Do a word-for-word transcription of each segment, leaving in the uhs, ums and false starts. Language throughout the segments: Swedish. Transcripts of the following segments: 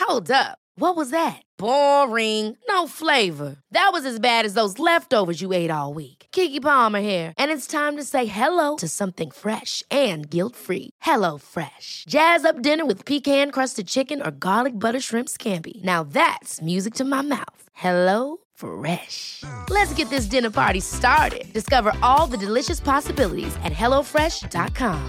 Hold up. What was that? Boring. No flavor. That was as bad as those leftovers you ate all week. Keke Palmer here, and it's time to say hello to something fresh and guilt-free. Hello Fresh. Jazz up dinner with pecan-crusted chicken or garlic butter shrimp scampi. Now that's music to my mouth. Hello Fresh. Let's get this dinner party started. Discover all the delicious possibilities at hello fresh dot com.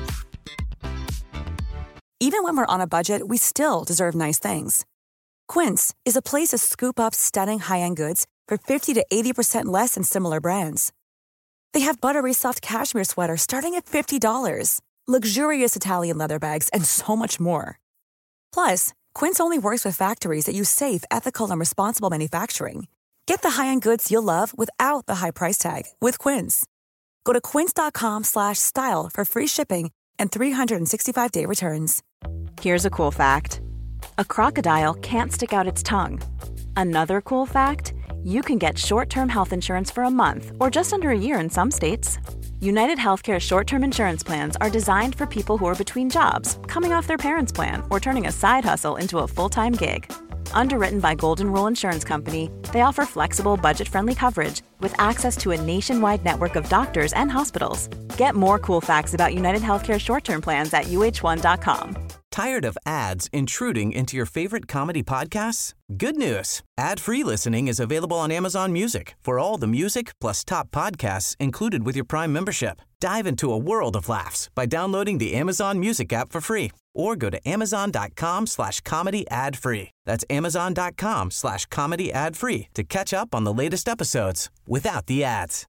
Even when we're on a budget, we still deserve nice things. Quince is a place to scoop up stunning high-end goods for fifty to eighty percent less than similar brands. They have buttery soft cashmere sweaters starting at fifty dollars, luxurious Italian leather bags, and so much more. Plus, Quince only works with factories that use safe, ethical, and responsible manufacturing. Get the high-end goods you'll love without the high price tag with Quince. Go to quince.com slash style for free shipping and three sixty-five day returns. Here's a cool fact. A crocodile can't stick out its tongue. Another cool fact, you can get short-term health insurance for a month or just under a year in some states. United Healthcare short-term insurance plans are designed for people who are between jobs, coming off their parents' plan, or turning a side hustle into a full-time gig. Underwritten by Golden Rule Insurance Company, they offer flexible, budget-friendly coverage with access to a nationwide network of doctors and hospitals. Get more cool facts about United Healthcare short-term plans at U H one dot com. Tired of ads intruding into your favorite comedy podcasts? Good news. Ad-free listening is available on Amazon Music for all the music plus top podcasts included with your Prime membership. Dive into a world of laughs by downloading the Amazon Music app for free or go to amazon.com slash comedy ad free. That's amazon.com slash comedy ad free to catch up on the latest episodes without the ads.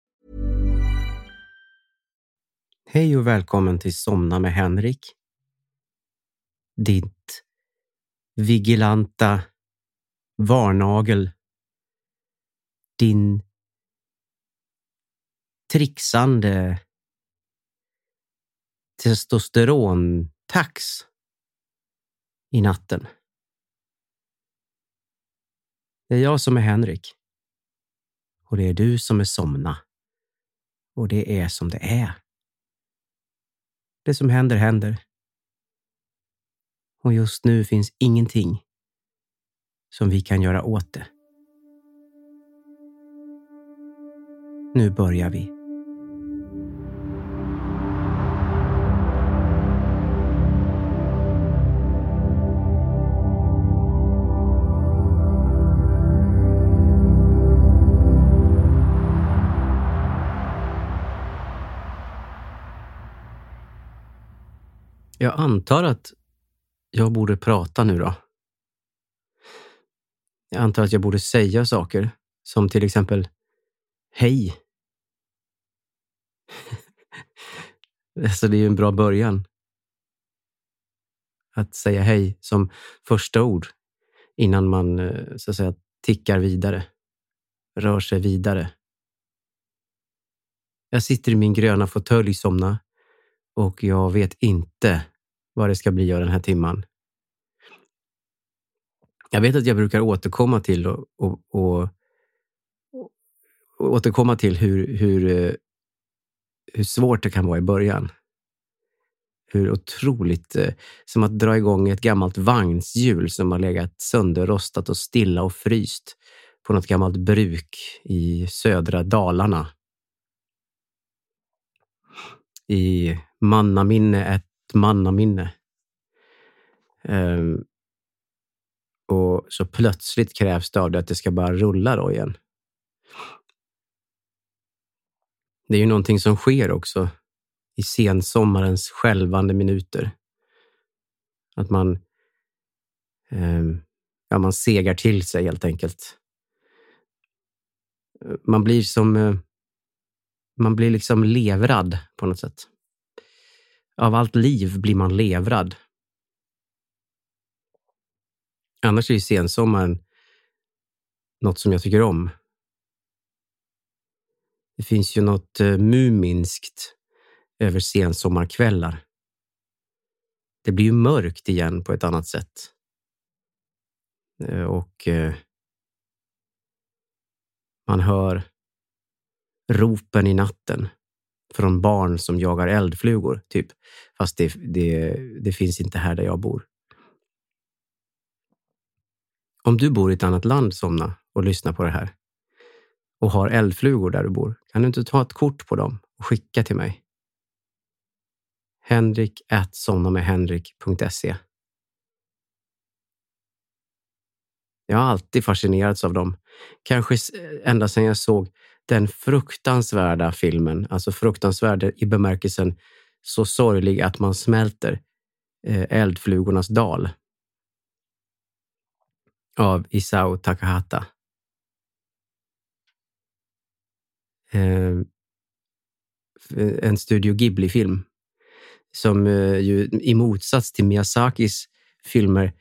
Hej och välkommen till Somna med Henrik. Ditt vigilanta varnagel. Din trixande testosterontax i natten. Det är jag som är Henrik. Och det är du som är Somna. Och det är som det är. Det som händer händer. Och just nu finns ingenting som vi kan göra åt det. Nu börjar vi. Jag antar att jag borde prata nu då. Jag antar att jag borde säga saker som till exempel hej. Alltså det är ju en bra början. Att säga hej som första ord innan man så att säga tickar vidare. Rör sig vidare. Jag sitter i min gröna fåtölj Somna och jag vet inte vad det ska bli av den här timman. Jag vet att jag brukar återkomma till och, och, och, och återkomma till hur, hur, hur svårt det kan vara i början. Hur otroligt, som att dra igång ett gammalt vagnshjul som har legat sönderrostat och stilla och fryst på något gammalt bruk i södra Dalarna. I mannaminne, ett mannaminne. Um, och så plötsligt krävs det av det att det ska bara rulla då igen. Det är ju någonting som sker också i sensommarens skälvande minuter. Att man um, ja, man segar till sig helt enkelt. Man blir som uh, man blir liksom levrad på något sätt. Av allt liv blir man levrad. Annars är ju sensommaren något som jag tycker om. Det finns ju något uh, muminskt över sensommarkvällar. Det blir ju mörkt igen på ett annat sätt. Uh, och uh, man hör ropen i natten från barn som jagar eldflugor, typ. Fast det, det, det finns inte här där jag bor. Om du bor i ett annat land, somna och lyssna på det här och har eldflugor där du bor, kan du inte ta ett kort på dem och skicka till mig? henrik at somnamehenrik punkt se. Jag har alltid fascinerats av dem. Kanske ända sedan jag såg den fruktansvärda filmen, alltså fruktansvärd i bemärkelsen så sorglig att man smälter, Eldflugornas dal av Isao Takahata. En Studio Ghibli-film som ju i motsats till Miyazakis filmer,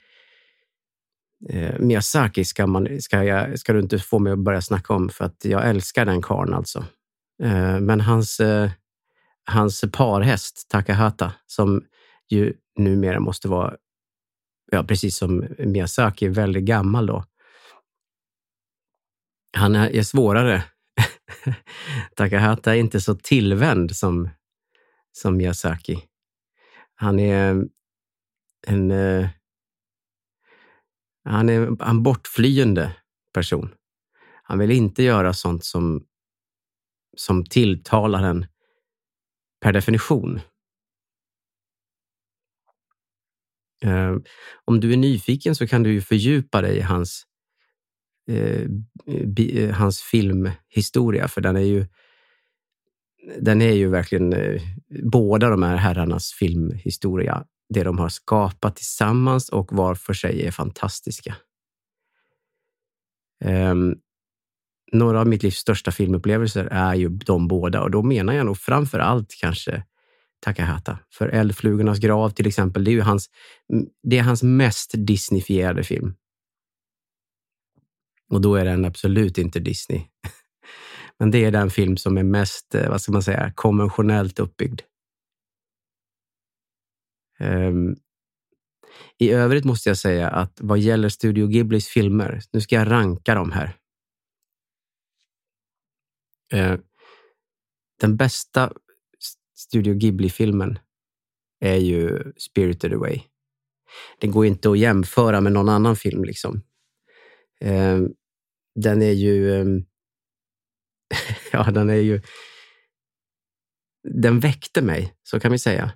Miyazaki ska, man, ska, jag, ska du inte få mig att börja snacka om, för att jag älskar den karln alltså. Men hans, hans parhäst Takahata, som ju numera måste vara, ja, precis som Miyazaki, väldigt gammal då. Han är, är svårare. Takahata är inte så tillvänd som, som Miyazaki. Han är en, han är en bortflyende person. Han vill inte göra sånt som, som tilltalar en per definition. Uh, om du är nyfiken så kan du ju fördjupa dig i hans, uh, bi, hans filmhistoria, för den är ju den är ju verkligen uh, båda de här herrarnas filmhistoria, det de har skapat tillsammans och var för sig är fantastiska. Um, några av mitt livs största filmupplevelser är ju de båda, och då menar jag nog framför allt kanske Takahata. För Eldflugornas grav till exempel, det är ju hans, det är hans mest Disneyfierade film. Och då är den absolut inte Disney. Men det är den film som är mest, vad ska man säga, konventionellt uppbyggd. Um, I övrigt måste jag säga att vad gäller Studio Ghiblis filmer, nu ska jag ranka dem här. Uh, den bästa Studio Ghibli-filmen är ju Spirited Away. Det går inte att jämföra med någon annan film liksom. Eh, den är ju eh, ja, den är ju den väckte mig, så kan vi säga.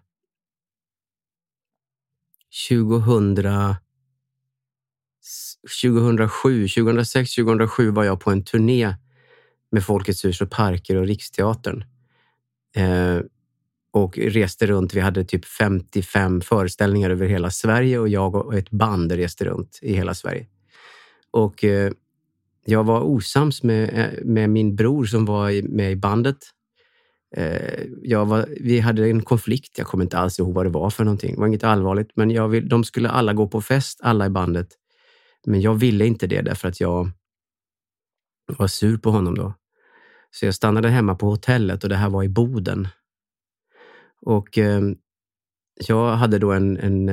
tjugohundra, tjugohundrasju, tjugohundrasex, tjugohundrasju var jag på en turné med Folkets hus och parker och Riksteatern. Eh, och reste runt. Vi hade typ femtiofem föreställningar över hela Sverige, och jag och ett band reste runt i hela Sverige. Och eh, jag var osams med, med min bror som var med i bandet. Eh, jag var, vi hade en konflikt, jag kommer inte alls ihåg vad det var för någonting. Det var inget allvarligt, men jag vill, de skulle alla gå på fest, alla i bandet. Men jag ville inte det därför att jag var sur på honom då. Så jag stannade hemma på hotellet, och det här var i Boden. Och eh, jag hade då en, en,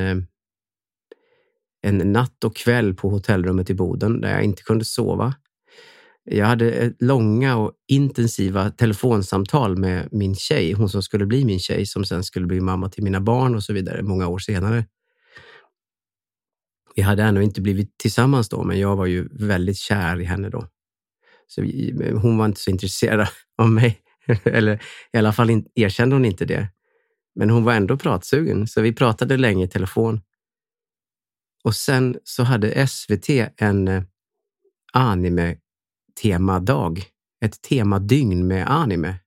en natt och kväll på hotellrummet i Boden där jag inte kunde sova. Jag hade långa och intensiva telefonsamtal med min tjej, hon som skulle bli min tjej, som sen skulle bli mamma till mina barn och så vidare många år senare. Vi hade ännu inte blivit tillsammans då, men jag var ju väldigt kär i henne då. Så vi, hon var inte så intresserad av mig, eller i alla fall in, erkände hon inte det. Men hon var ändå pratsugen, så vi pratade länge i telefon. Och sen så hade S V T en eh, anime-temadag. Ett temadygn med anime.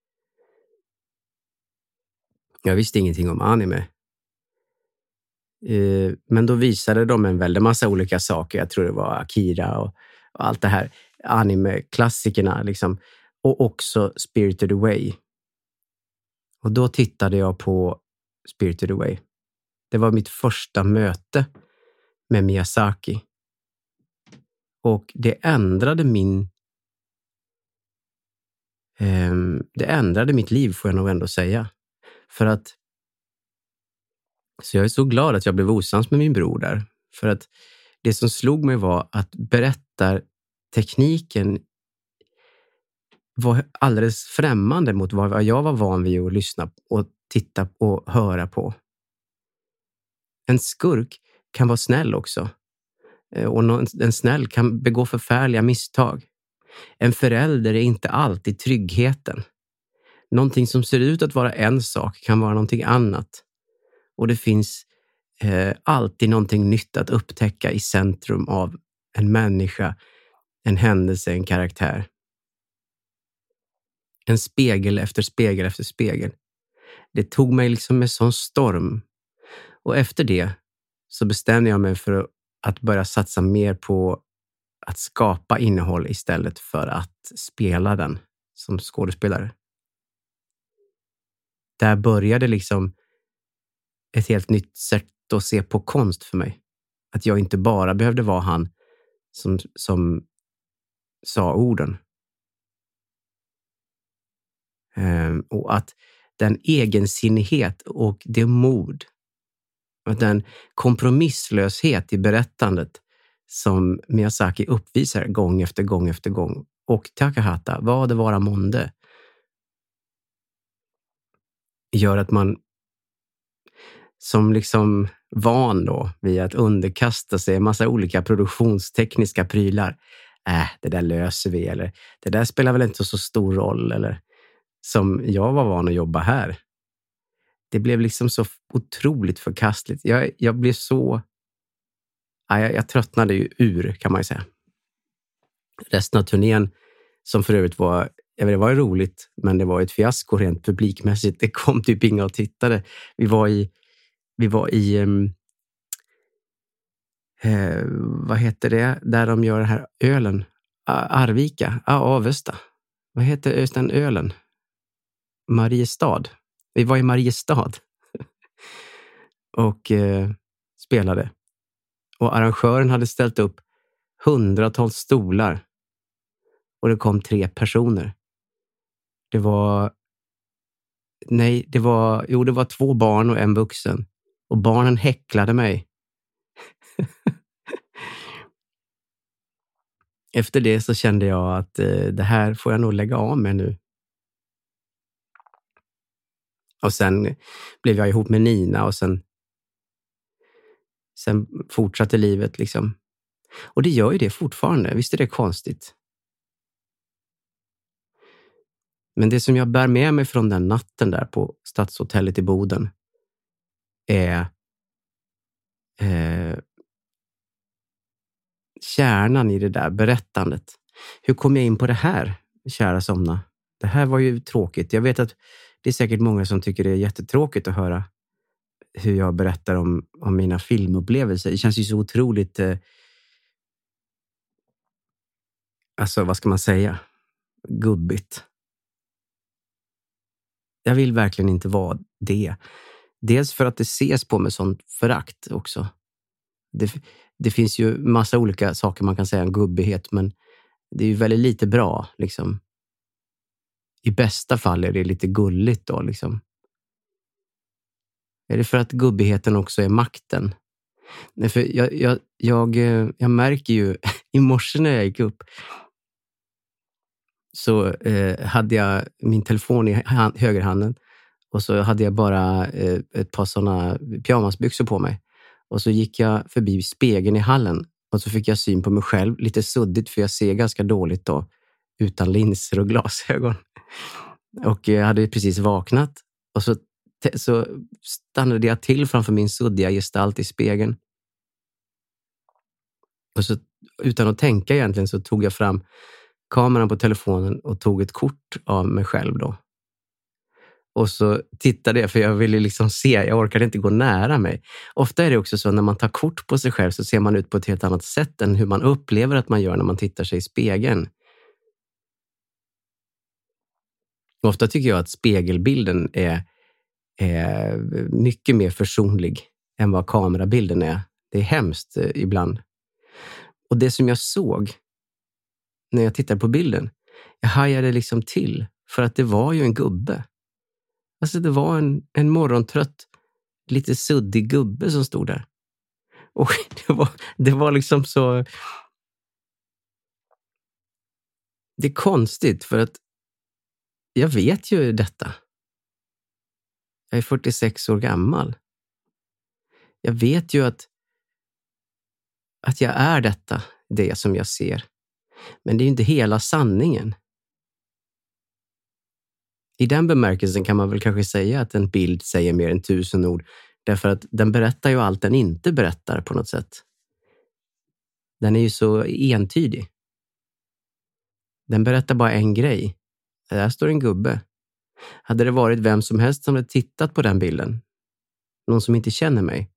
Jag visste ingenting om anime. Eh, men då visade de en väldigt massa olika saker. Jag tror det var Akira och, och allt det här. Anime-klassikerna liksom. Och också Spirited Away. Och då tittade jag på Spirited Away. Det var mitt första möte med Miyazaki. Och det ändrade min... Eh, det ändrade mitt liv, får jag nog ändå säga. För att... Så jag är så glad att jag blev osams med min bror där. För att det som slog mig var att berättartekniken var alldeles främmande mot vad jag var van vid att lyssna och titta och höra på. En skurk kan vara snäll också. Och någon, en snäll kan begå förfärliga misstag. En förälder är inte alltid tryggheten. Någonting som ser ut att vara en sak kan vara någonting annat. Och det finns eh, alltid någonting nytt att upptäcka i centrum av en människa, en händelse, en karaktär. En spegel efter spegel efter spegel. Det tog mig liksom med sån storm. Och efter det så bestämde jag mig för att börja satsa mer på att skapa innehåll istället för att spela den som skådespelare. Där började liksom ett helt nytt sätt att se på konst för mig. Att jag inte bara behövde vara han som, som sa orden. Ehm, och att den egensinnighet och det mod, att den kompromisslöshet i berättandet som Miyazaki uppvisar gång efter gång efter gång, och Takahata, vad det vara månde, gör att man som liksom van då vid att underkasta sig en massa olika produktionstekniska prylar. Äh, det där löser vi, eller det där spelar väl inte så stor roll, eller som jag var van att jobba här. Det blev liksom så otroligt förkastligt. Jag, jag blev så... Ja, jag, jag tröttnade ju ur, kan man ju säga. Resten av turnén, som för övrigt var... Jag vet, det var ju roligt, men det var ett fiasko rent publikmässigt. Det kom typ inga och tittade. Vi var i... Vi var i... Um, eh, vad heter det? Där de gör den här ölen. Arvika. Ja, Avesta. Vad heter den ölen? Mariestad. Vi var i Mariestad. och eh, spelade. Och arrangören hade ställt upp hundratals stolar. Och det kom tre personer. Det var... Nej, det var... Jo, det var två barn och en vuxen. Och barnen häcklade mig. Efter det så kände jag att eh, det här får jag nog lägga av med nu. Och sen blev jag ihop med Nina och sen, sen fortsatte livet liksom. Och det gör ju det fortfarande. Visst är det konstigt? Men det som jag bär med mig från den natten där på Stadshotellet i Boden är eh, kärnan i det där berättandet. Hur kom jag in på det här, kära somna? Det här var ju tråkigt. Jag vet att det är säkert många som tycker det är jättetråkigt att höra hur jag berättar om, om mina filmupplevelser. Det känns ju så otroligt... Eh, alltså, vad ska man säga? Gubbigt. Jag vill verkligen inte vara det. Dels för att det ses på med sånt förakt också. Det, det finns ju massa olika saker man kan säga om gubbighet, men det är ju väldigt lite bra, liksom. I bästa fall är det lite gulligt då, liksom. Är det för att gubbigheten också är makten? Nej, för jag, jag, jag, jag märker ju, i morse när jag gick upp så eh, hade jag min telefon i hand, högerhanden och så hade jag bara eh, ett par sådana pyjamasbyxor på mig. Och så gick jag förbi spegeln i hallen och så fick jag syn på mig själv, lite suddigt för jag ser ganska dåligt då, utan linser och glasögon. Och jag hade precis vaknat och så, så stannade jag till framför min suddiga gestalt i spegeln. Och så utan att tänka egentligen så tog jag fram kameran på telefonen och tog ett kort av mig själv då. Och så tittade jag, för jag ville liksom se, jag orkade inte gå nära mig. Ofta är det också så när man tar kort på sig själv så ser man ut på ett helt annat sätt än hur man upplever att man gör när man tittar sig i spegeln. Ofta tycker jag att spegelbilden är, är mycket mer försonlig än vad kamerabilden är. Det är hemskt eh, ibland. Och det som jag såg när jag tittade på bilden, jag hajade liksom till för att det var ju en gubbe. Alltså det var en, en morgontrött, lite suddig gubbe som stod där. Och det var, det var liksom så... Det är konstigt för att jag vet ju detta. Jag är fyrtiosex år gammal. Jag vet ju att att jag är detta, det som jag ser. Men det är inte hela sanningen. I den bemärkelsen kan man väl kanske säga att en bild säger mer än tusen ord. Därför att den berättar ju allt den inte berättar på något sätt. Den är ju så entydig. Den berättar bara en grej. Där står en gubbe. Hade det varit vem som helst som hade tittat på den bilden, någon som inte känner mig,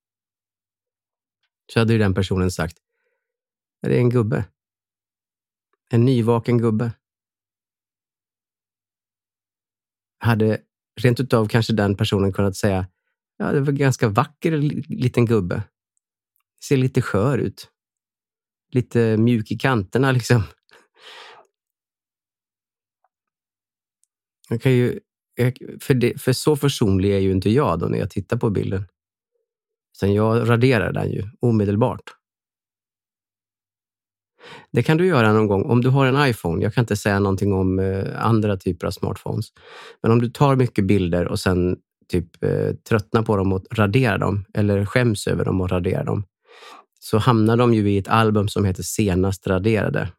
så hade ju den personen sagt: är det en gubbe? En nyvaken gubbe. Hade rent utav kanske den personen kunnat säga: ja, det var en ganska vacker liten gubbe. Ser lite skör ut. Lite mjuk i kanterna liksom. Jag kan ju, för, det, för så försonlig är ju inte jag då när jag tittar på bilden. Sen jag raderar den ju omedelbart. Det kan du göra någon gång om du har en iPhone. Jag kan inte säga någonting om eh, andra typer av smartphones. Men om du tar mycket bilder och sen typ eh, tröttnar på dem och raderar dem, eller skäms över dem och raderar dem, så hamnar de ju i ett album som heter senast raderade.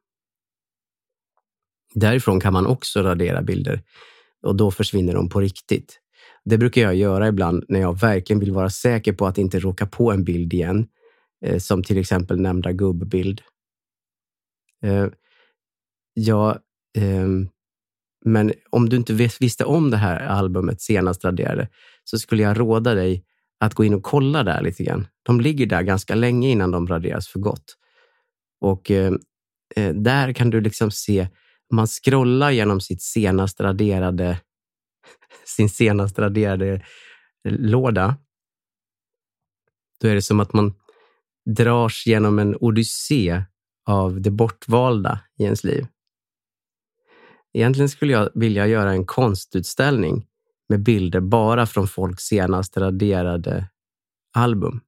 Därifrån kan man också radera bilder och då försvinner de på riktigt. Det brukar jag göra ibland när jag verkligen vill vara säker på att inte råka på en bild igen, eh, som till exempel nämnda gubbbild. Eh, ja, eh, men om du inte visste om det här albumet senast raderade, så skulle jag råda dig att gå in och kolla där lite grann. De ligger där ganska länge innan de raderas för gott. Och eh, där kan du liksom se, man scrollar genom sitt senast raderade sin senast raderade låda, då är det som att man dras genom en odyssé av det bortvalda i ens liv. Egentligen skulle jag vilja göra en konstutställning med bilder bara från folks senast raderade album.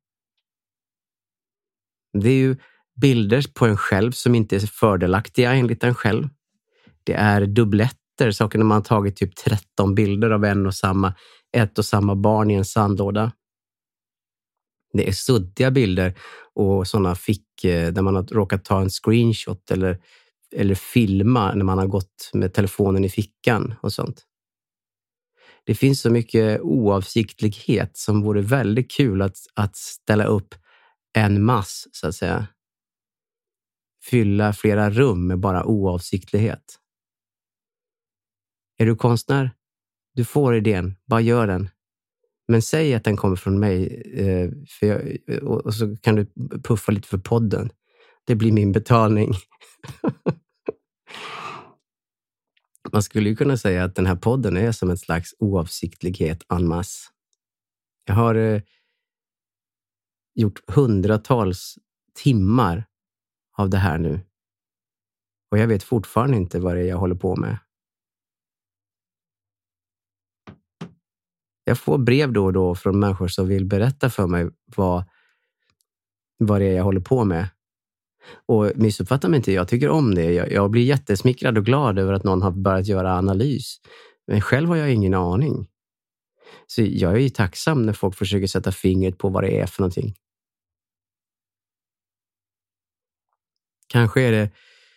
Det är ju bilder på en själv som inte är fördelaktiga enligt en själv. Det är dubbletter, saker när man har tagit typ tretton bilder av en och samma, ett och samma barn i en sandlåda. Det är suddiga bilder och sådana fick där man har råkat ta en screenshot eller, eller filma när man har gått med telefonen i fickan och sånt. Det finns så mycket oavsiktlighet som vore väldigt kul att, att ställa upp en mass, så att säga. Fylla flera rum med bara oavsiktlighet. Är du konstnär? Du får idén, bara gör den. Men säg att den kommer från mig, för jag, och så kan du puffa lite för podden. Det blir min betalning. Man skulle ju kunna säga att den här podden är som en slags oavsiktlighet en masse. Jag har eh, gjort hundratals timmar av det här nu. Och jag vet fortfarande inte vad det är jag håller på med. Jag får brev då och då från människor som vill berätta för mig vad, vad det är jag håller på med. Och missuppfatta mig inte, jag tycker om det. Jag, jag blir jättesmickrad och glad över att någon har börjat göra analys. Men själv har jag ingen aning. Så jag är ju tacksam när folk försöker sätta fingret på vad det är för någonting. Kanske är det...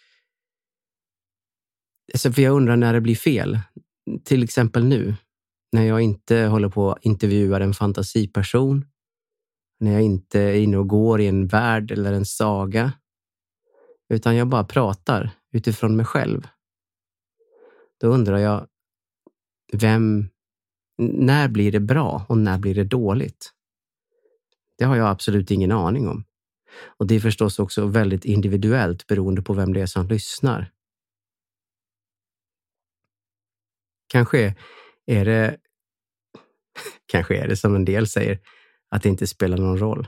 Alltså för jag undrar när det blir fel. Till exempel nu. När jag inte håller på att intervjua en fantasiperson. När jag inte är inne och går i en värld eller en saga. Utan jag bara pratar utifrån mig själv. Då undrar jag, vem, när blir det bra och när blir det dåligt? Det har jag absolut ingen aning om. Och det är förstås också väldigt individuellt beroende på vem det är som lyssnar. Kanske är det, kanske är det som en del säger, att det inte spelar någon roll.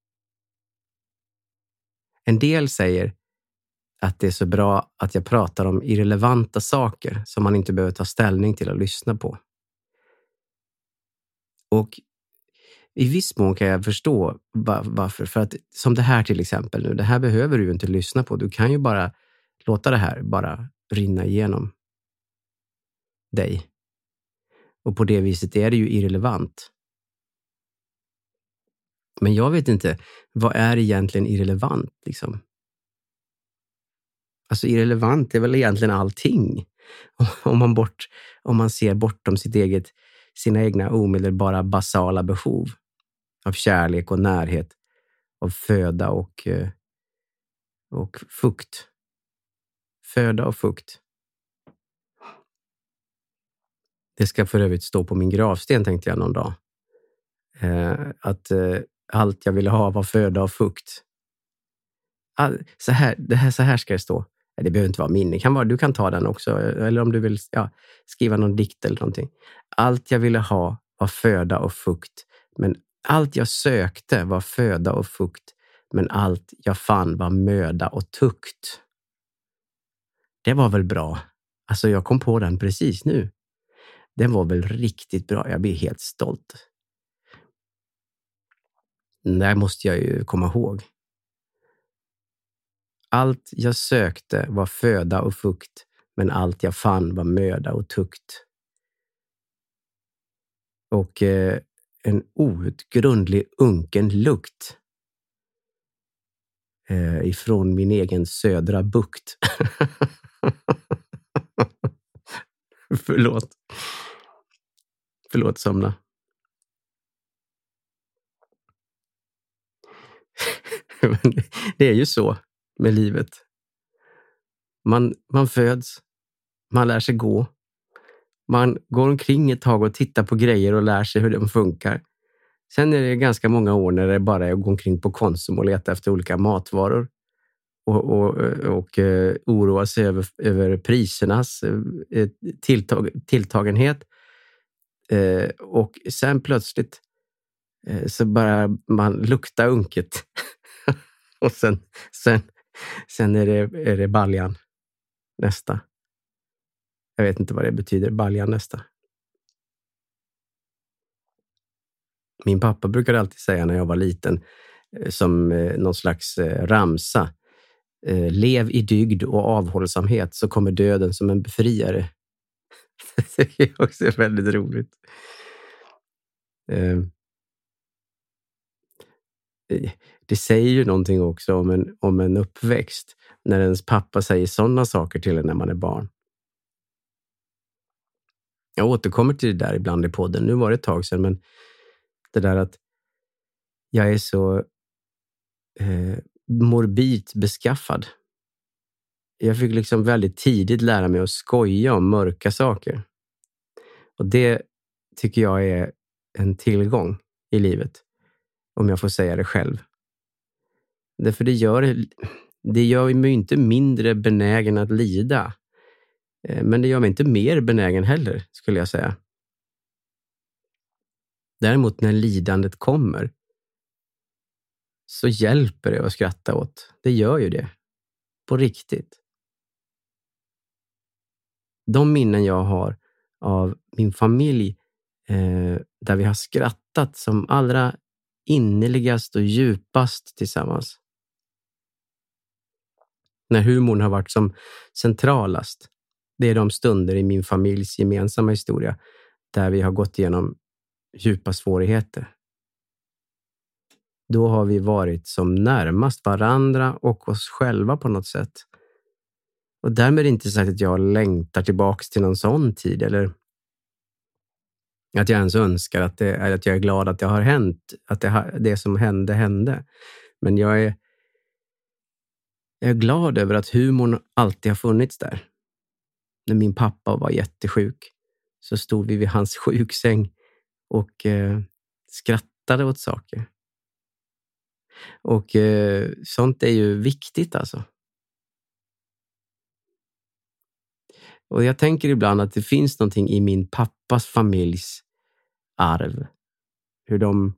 En del säger att det är så bra att jag pratar om irrelevanta saker som man inte behöver ta ställning till och lyssna på. Och i viss mån kan jag förstå varför. För att som det här till exempel nu, det här behöver du ju inte lyssna på. Du kan ju bara låta det här bara rinna igenom dig. Och på det viset är det ju irrelevant. Men jag vet inte, vad är egentligen irrelevant liksom? Alltså irrelevant är väl egentligen allting. Om man, bort, om man ser bortom sitt eget, sina egna omedelbara basala behov av kärlek och närhet, av föda och, och fukt. Föda och fukt. Det ska för övrigt stå på min gravsten, tänkte jag någon dag. Eh, att eh, allt jag ville ha var föda och fukt. All, så, här, det här, så här ska det stå. Det behöver inte vara min. Det kan vara, du kan ta den också. Eller om du vill ja, skriva någon dikt eller någonting. Allt jag ville ha var föda och fukt. Men allt jag sökte var föda och fukt. Men allt jag fann var möda och tukt. Det var väl bra. Alltså jag kom på den precis nu. Den var väl riktigt bra. Jag blir helt stolt. Den där måste jag ju komma ihåg. Allt jag sökte var föda och fukt, men allt jag fann var möda och tukt. Och eh, en outgrundlig unken lukt eh, ifrån min egen södra bukt. Förlåt. Förlåt, somna. Det är ju så med livet. Man, man föds, man lär sig gå. Man går omkring ett tag och tittar på grejer och lär sig hur de funkar. Sen är det ganska många år när det bara är att gå omkring på Konsum och leta efter olika matvaror. Och, och, och uh, oroa sig över, över prisernas uh, tilltag, tilltagenhet. Uh, och sen plötsligt uh, så börjar man lukta unket. Och sen, sen, sen är, det, är det baljan nästa. Jag vet inte vad det betyder, baljan nästa. Min pappa brukade alltid säga när jag var liten, som eh, någon slags eh, ramsa. Eh, lev i dygd och avhållsamhet så kommer döden som en befriare. Det är också väldigt roligt. Eh, det säger ju någonting också om en, om en uppväxt. När ens pappa säger sådana saker till en när man är barn. Jag återkommer till det där ibland i podden. Nu var det ett tag sedan, men det där att jag är så eh, morbid beskaffad. Jag fick liksom väldigt tidigt lära mig att skoja om mörka saker. Och det tycker jag är en tillgång i livet. Om jag får säga det själv. Därför det gör, det gör mig inte mindre benägen att lida. Men det gör mig inte mer benägen heller, skulle jag säga. Däremot när lidandet kommer så hjälper det att skratta åt. Det gör ju det. På riktigt. De minnen jag har av min familj eh, där vi har skrattat som allra innerligast och djupast tillsammans. När humorn har varit som centralast. Det är de stunder i min familjs gemensamma historia där vi har gått igenom djupa svårigheter. Då har vi varit som närmast varandra och oss själva på något sätt. Och därmed inte sagt att jag längtar tillbaka till någon sån tid eller att jag ens önskar att, det, att jag är glad att det har hänt, att det, det som hände hände. Men jag är, jag är glad över att humorn alltid har funnits där. När min pappa var jättesjuk så stod vi vid hans sjuksäng och eh, skrattade åt saker. Och eh, sånt är ju viktigt alltså. Och jag tänker ibland att det finns någonting i min pappas familjs arv. Hur de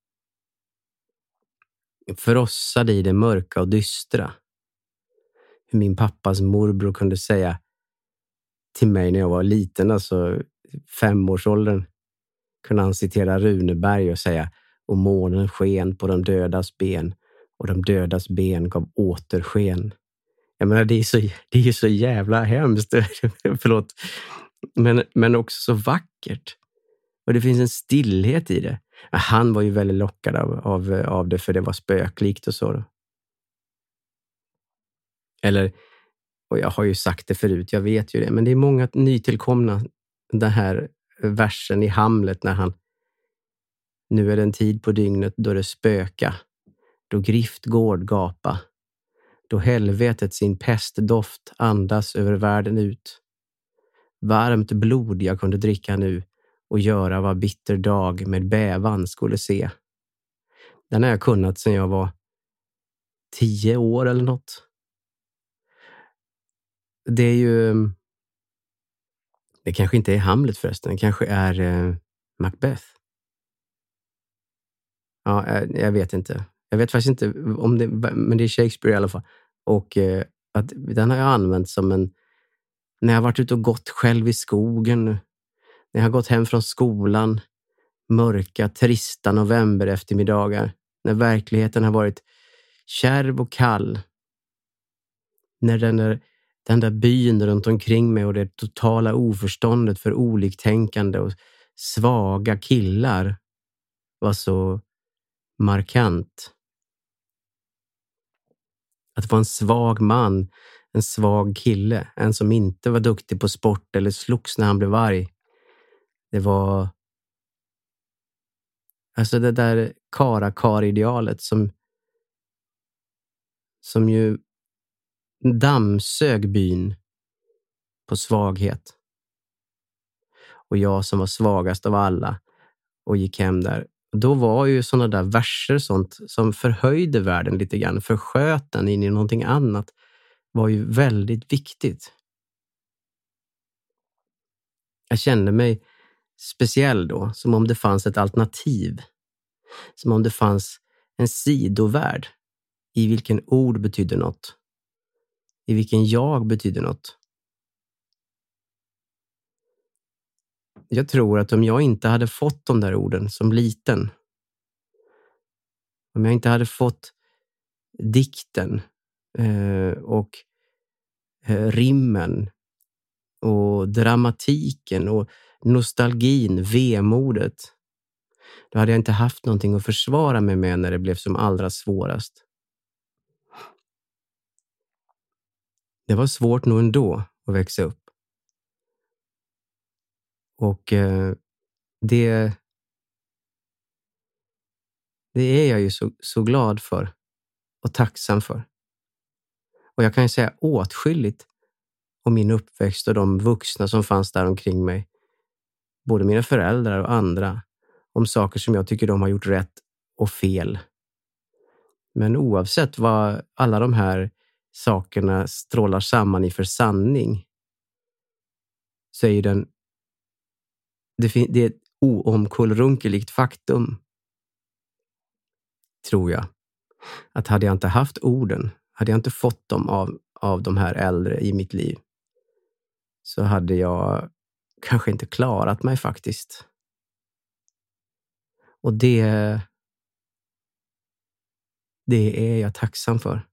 förrossade i det mörka och dystra. Hur min pappas morbror kunde säga till mig när jag var liten, alltså femårsåldern, kunde han citera Runeberg och säga: och månen sken på de dödas ben och de dödas ben gav återsken. Jag menar, det är så, det är så jävla hemskt. Förlåt. Men, men också så vackert. Och det finns en stillhet i det. Han var ju väldigt lockad av, av, av det, för det var spöklikt och så då. Eller, och jag har ju sagt det förut, jag vet ju det, men det är många nytillkomna, den här versen i Hamlet när han: nu är det en tid på dygnet då det spöka, då griftgård gapa, då helvetet sin pestdoft andas över världen ut. Varmt blod jag kunde dricka nu och göra vad bitter dag med bävan skulle se. Den har jag kunnat sedan jag var tio år eller något. Det är ju... Det kanske inte är Hamlet förresten, det kanske är eh, Macbeth. Ja, jag, jag vet inte. Jag vet faktiskt inte om det, men det är Shakespeare i alla fall. Och eh, att den har jag använt som en... När jag har varit ute och gått själv i skogen, när jag har gått hem från skolan, mörka, trista november eftermiddagar, när verkligheten har varit kärv och kall, när den där, den där byn runt omkring mig och det totala oförståndet för oliktänkande och svaga killar var så markant. Att vara en svag man, en svag kille, en som inte var duktig på sport eller slogs när han blev arg. Det var alltså det där kara-kar-idealet som som ju dammsög byn på svaghet. Och jag som var svagast av alla och gick hem där. Då var ju sådana där verser, sånt som förhöjde världen lite grann, försköt den in i någonting annat, var ju väldigt viktigt. Jag kände mig speciell då, som om det fanns ett alternativ. Som om det fanns en sidovärld i vilken ord betydde något. I vilken jag betydde något. Jag tror att om jag inte hade fått de där orden som liten, om jag inte hade fått dikten eh, och eh, rimmen och dramatiken och nostalgin, vemodet, då hade jag inte haft någonting att försvara mig med när det blev som allra svårast. Det var svårt nog ändå att växa upp. Och eh, det, det är jag ju så, så glad för och tacksam för. Och jag kan ju säga åtskilligt om min uppväxt och de vuxna som fanns där omkring mig. Både mina föräldrar och andra. Om saker som jag tycker de har gjort rätt och fel. Men oavsett vad alla de här sakerna strålar samman i för sanning, så är den det, fin- det är ett oomkullrunkeligt faktum, tror jag, att hade jag inte haft orden, hade jag inte fått dem av, av de här äldre i mitt liv, så hade jag kanske inte klarat mig faktiskt. Och det det är jag tacksam för.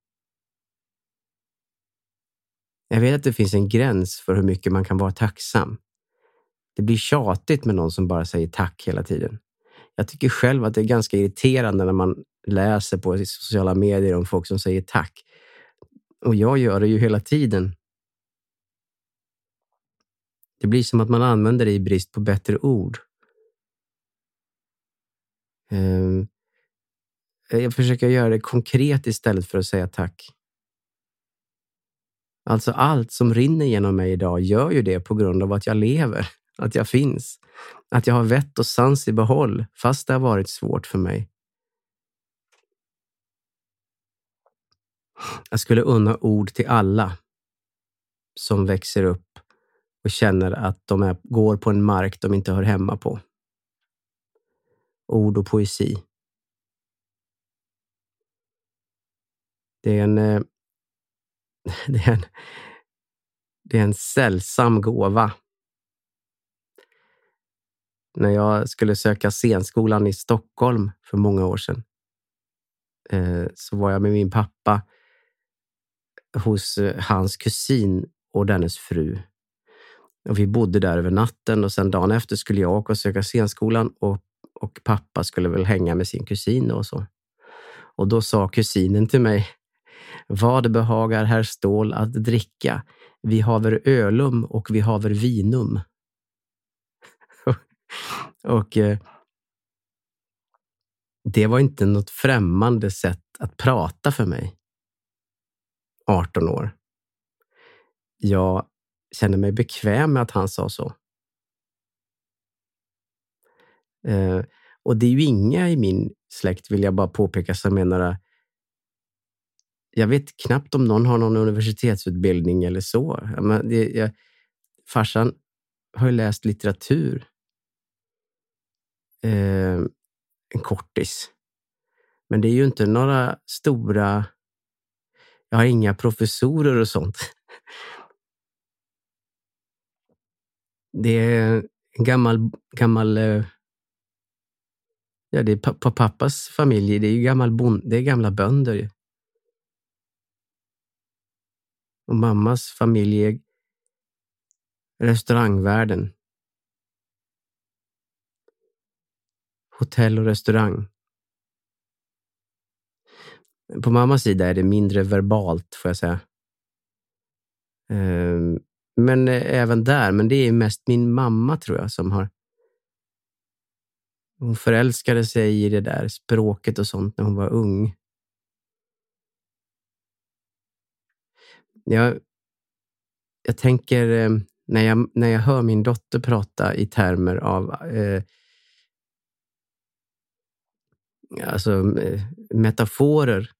Jag vet att det finns en gräns för hur mycket man kan vara tacksam. Det blir tjatigt med någon som bara säger tack hela tiden. Jag tycker själv att det är ganska irriterande när man läser på sociala medier om folk som säger tack. Och jag gör det ju hela tiden. Det blir som att man använder det i brist på bättre ord. Jag försöker göra det konkret istället för att säga tack. Alltså allt som rinner genom mig idag gör ju det på grund av att jag lever. Att jag finns. Att jag har vett och sans i behåll fast det har varit svårt för mig. Jag skulle unna ord till alla som växer upp och känner att de är, går på en mark de inte hör hemma på. Ord och poesi. Det är en, det är en, det är en sällsam gåva. När jag skulle söka scenskolan i Stockholm för många år sedan, så var jag med min pappa hos hans kusin och dennes fru. Och vi bodde där över natten och sen dagen efter skulle jag åka och söka scenskolan och, och pappa skulle väl hänga med sin kusin och så. Och då sa kusinen till mig: vad behagar herr Ståhl att dricka? Vi haver ölum och vi haver vinum. och eh, det var inte något främmande sätt att prata för mig. arton år. Jag kände mig bekväm med att han sa så. Eh, och det är ju inga i min släkt, vill jag bara påpeka, som är några... Jag vet knappt om någon har någon universitetsutbildning eller så. Men det, jag, farsan har ju läst litteratur. Eh, en kortis. Men det är ju inte några stora... Jag har inga professorer och sånt. Det är en gammal... gammal ja, det är på pa, pappas familj. Det är ju gammal bond, det är gamla bönder. Och mammas familj är restaurangvärlden. Hotell och restaurang. På mammas sida är det mindre verbalt, får jag säga. Men även där, men det är mest min mamma, tror jag, som har... Hon förälskade sig i det där språket och sånt när hon var ung. Jag, jag tänker, när jag, när jag hör min dotter prata i termer av eh, alltså eh, metaforer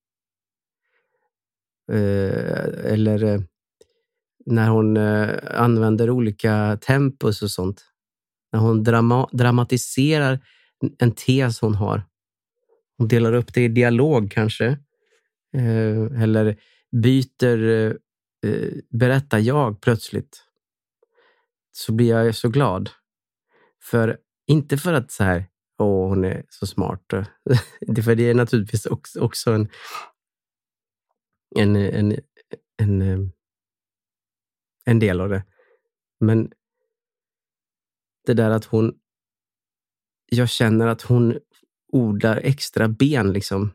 eh, eller eh, när hon eh, använder olika tempos och sånt. När hon drama, dramatiserar en tes hon har. Hon delar upp det i dialog kanske. Eh, eller byter, eh, berättar jag plötsligt. Så blir jag så glad. För, inte för att så här, åh, hon är så smart. det, för det är naturligtvis också, också en, en, en, en, en del av det. Men det där att hon, jag känner att hon odlar extra ben liksom.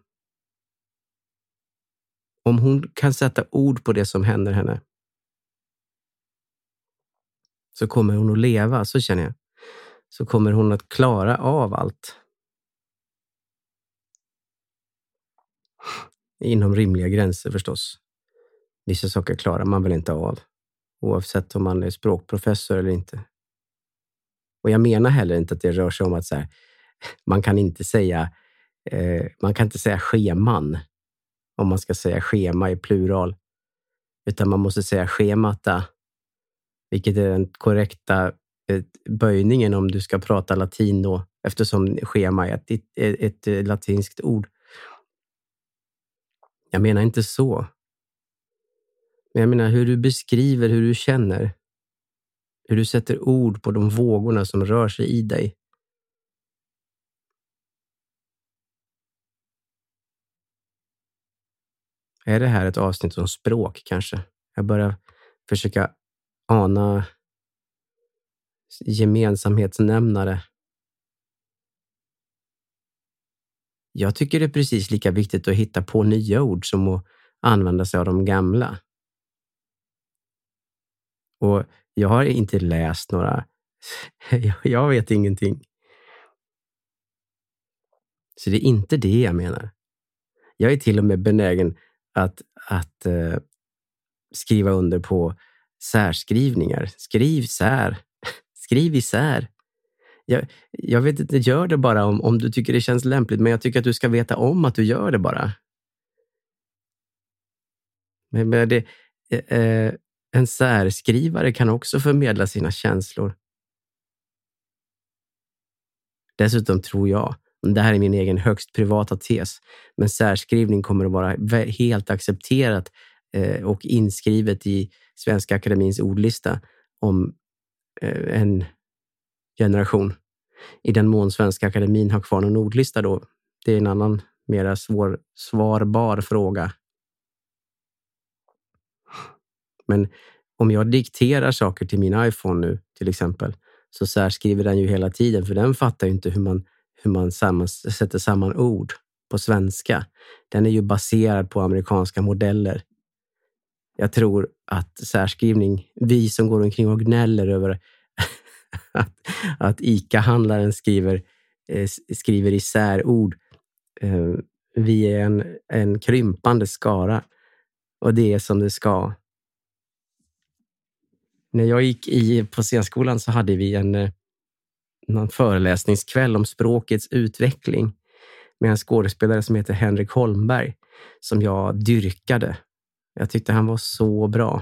Om hon kan sätta ord på det som händer henne, så kommer hon att leva, så känner jag. Så kommer hon att klara av allt. Inom rimliga gränser förstås. Vissa saker klarar man väl inte av. Oavsett om man är språkprofessor eller inte. Och jag menar heller inte att det rör sig om att så här, man kan inte säga eh, man kan inte säga scheman om man ska säga schema i plural. Utan man måste säga schemata, vilket är den korrekta eh, böjningen om du ska prata latin då, eftersom schema är ett, ett, ett, ett latinskt ord. Jag menar inte så. Men jag menar hur du beskriver hur du känner. Hur du sätter ord på de vågorna som rör sig i dig. Är det här ett avsnitt om språk kanske? Jag börjar försöka ana gemensamhetsnämnare. Jag tycker det är precis lika viktigt att hitta på nya ord som att använda sig av de gamla. Och jag har inte läst några... jag vet ingenting. Så det är inte det jag menar. Jag är till och med benägen att, att uh, skriva under på särskrivningar. Skriv sär. Skriv isär. Jag, jag vet inte, gör det bara om, om du tycker det känns lämpligt. Men jag tycker att du ska veta om att du gör det bara. Men, men det... Uh, En särskrivare kan också förmedla sina känslor. Dessutom tror jag, det här är min egen högst privata tes, men särskrivning kommer att vara helt accepterat eh, och inskrivet i Svenska Akademins ordlista om eh, en generation. I den mån Svenska Akademin har kvar någon ordlista då, det är en annan mera svår, svarbar fråga. Men om jag dikterar saker till min iPhone nu, till exempel, så särskriver den ju hela tiden, för den fattar ju inte hur man hur man samman, sätter samman ord på svenska. Den är ju baserad på amerikanska modeller. Jag tror att särskrivning, vi som går omkring och gnäller över att, att ICA-handlaren skriver, eh, skriver isär ord. Eh, vi är en, en krympande skara och det är som det ska. När jag gick i, på scenskolan så hade vi en, en föreläsningskväll om språkets utveckling med en skådespelare som heter Henrik Holmberg som jag dyrkade. Jag tyckte han var så bra.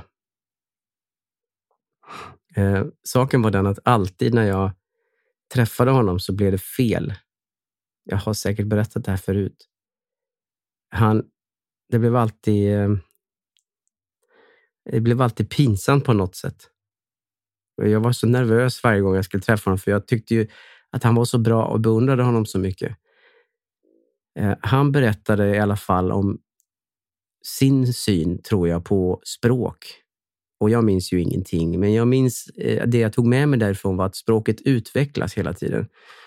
Eh, saken var den att alltid när jag träffade honom så blev det fel. Jag har säkert berättat det här förut. Han, det blev alltid eh, det blev alltid pinsamt på något sätt. Jag var så nervös varje gång jag skulle träffa honom för jag tyckte ju att han var så bra och beundrade honom så mycket. Eh, han berättade i alla fall om sin syn, tror jag, på språk. Och jag minns ju ingenting. Men jag minns, eh, det jag tog med mig därifrån var att språket utvecklas hela tiden.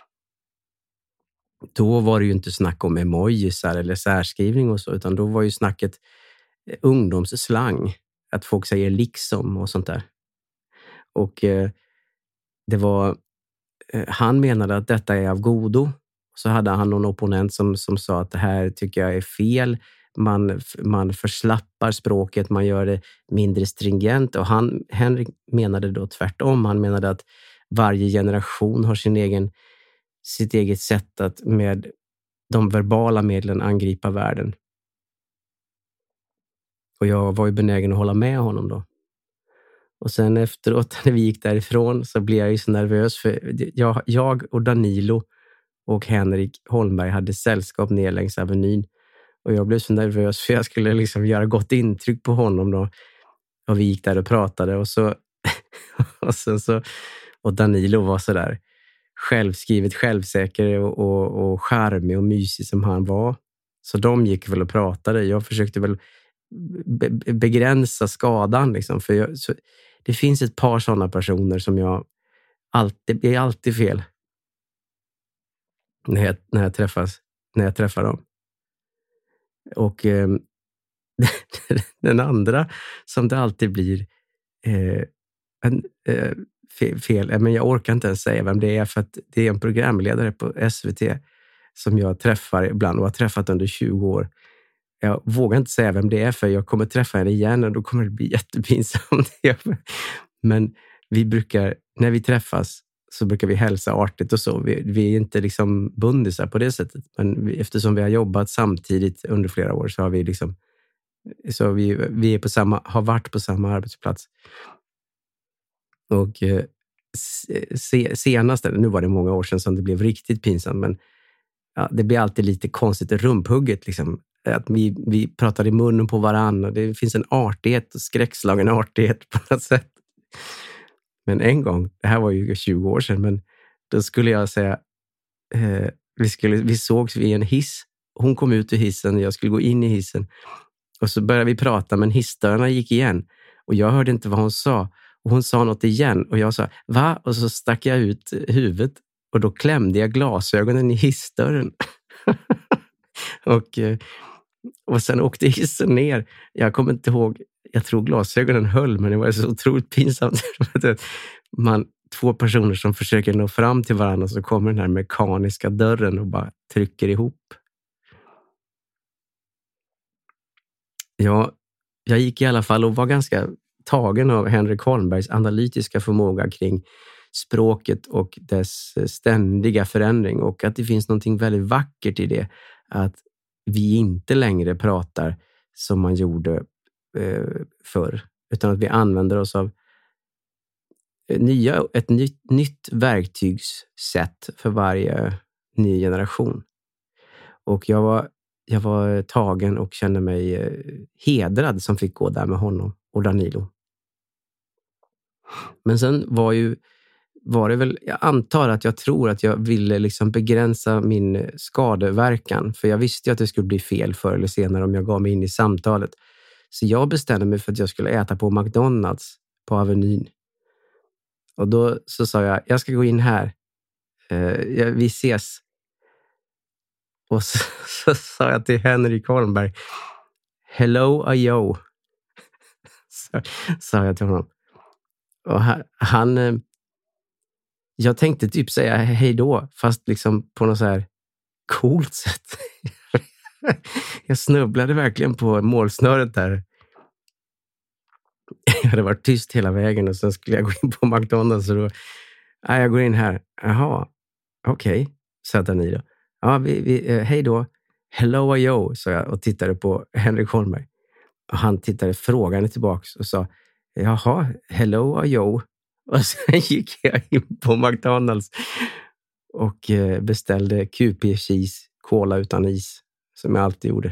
Då var det ju inte snack om emojisar eller särskrivning och så, utan då var ju snacket eh, ungdomsslang. Att folk säger liksom och sånt där. Och eh, det var, eh, han menade att detta är av godo. Så hade han någon opponent som, som sa att det här tycker jag är fel. Man, man förslappar språket, man gör det mindre stringent. Och han, Henrik menade då tvärtom. Han menade att varje generation har sin egen, sitt eget sätt att med de verbala medlen angripa världen. Och jag var ju benägen att hålla med honom då. Och sen efteråt när vi gick därifrån så blev jag ju så nervös för jag, jag och Danilo och Henrik Holmberg hade sällskap ner längs Avenyn. Och jag blev så nervös för jag skulle liksom göra gott intryck på honom då. Och vi gick där och pratade och så och sen så och Danilo var så där självskrivet, självsäker och, och, och charmig och mysig som han var. Så de gick väl och pratade. Jag försökte väl be, begränsa skadan liksom. För jag, så, det finns ett par sådana personer som jag alltid, det är alltid fel. När jag, när jag träffas, när jag träffar dem. Och eh, den andra som det alltid blir eh, en, eh, fel, fel, men jag orkar inte ens säga vem det är för att det är en programledare på S V T som jag träffar ibland och har träffat under tjugo år. Jag vågar inte säga vem det är för jag kommer träffa henne igen och då kommer det bli jättepinsamt. Men vi brukar, när vi träffas så brukar vi hälsa artigt och så. Vi, vi är inte liksom bundisar på det sättet. Men vi, eftersom vi har jobbat samtidigt under flera år så har vi liksom så vi, vi är på samma, har varit på samma arbetsplats. Och eh, se, senast, nu var det många år sedan som det blev riktigt pinsamt, men ja, det blir alltid lite konstigt rumphugget liksom. Att vi, vi pratar i munnen på varandra. Det finns en artighet och skräckslagen artighet på något sätt. Men en gång, det här var ju tjugo år sedan, men då skulle jag säga, eh, vi, skulle, vi sågs vid en hiss. Hon kom ut ur hissen och jag skulle gå in i hissen. Och så började vi prata, men hissdörrarna gick igen. Och jag hörde inte vad hon sa. Och hon sa något igen och jag sa, va? Och så stack jag ut huvudet och då klämde jag glasögonen i hissdörren. och, och sen åkte hissen ner. Jag kommer inte ihåg, jag tror glasögonen höll, men det var så otroligt pinsamt. Man, två personer som försöker nå fram till varandra så kommer den här mekaniska dörren och bara trycker ihop. Ja, jag gick i alla fall och var ganska tagen av Henrik Holmbergs analytiska förmåga kring språket och dess ständiga förändring och att det finns någonting väldigt vackert i det. Att vi inte längre pratar som man gjorde eh, förr, utan att vi använder oss av nya, ett nytt, nytt verktygssätt för varje ny generation. Och jag var, jag var tagen och kände mig eh, hedrad som fick gå där med honom och Danilo. Men sen var ju var det väl, jag antar att jag tror att jag ville liksom begränsa min skadeverkan. För jag visste ju att det skulle bli fel förr eller senare om jag gav mig in i samtalet. Så jag bestämde mig för att jag skulle äta på McDonalds på Avenyn. Och då så sa jag, jag ska gå in här. Uh, vi ses. Och så, så sa jag till Henrik Holmberg, hello ayo. Så sa jag till honom. Och han, han, jag tänkte typ säga hej då, fast liksom på något så här coolt sätt. Jag snubblade verkligen på målsnöret där. Jag hade varit tyst hela vägen och sen skulle jag gå in på McDonalds och då, ja, jag går in här. Jaha, okej, okay, satt han i då. Ja, vi, vi, eh, hej då. Hello ayo, sa jag och tittade på Henrik Holmberg. Och han tittade frågande tillbaks och sa, jaha, hello ayo. Och sen gick jag in på McDonalds och eh, beställde Q P cheese, cola utan is, som jag alltid gjorde.